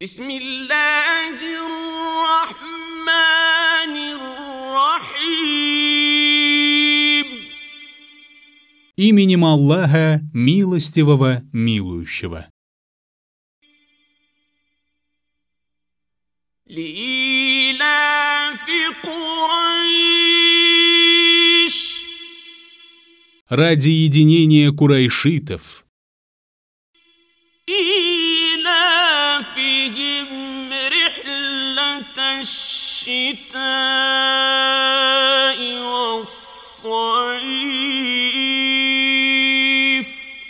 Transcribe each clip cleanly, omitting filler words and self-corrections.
بسم الله الرحمن الرحيم. Именем Аллаха, милостивого, милующего. لإيلاف قريش. Ради единения курайшитов. إيلافهم رحلة الشتاء والصيف.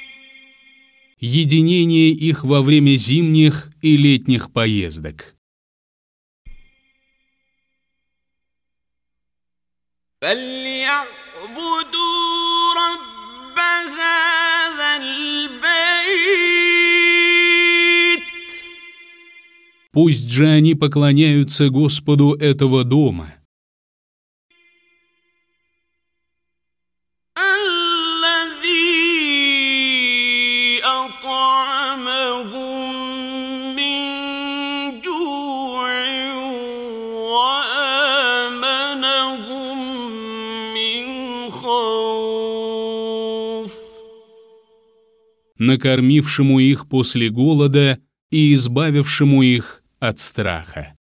Единение их во время зимних и летних поездок. فليعبدوا رب هذا البيت. Пусть же они поклоняются Господу этого дома, الذي أطعمهم من جوع وآمنهم من خوف. накормившему их после голода и избавившему их от страха.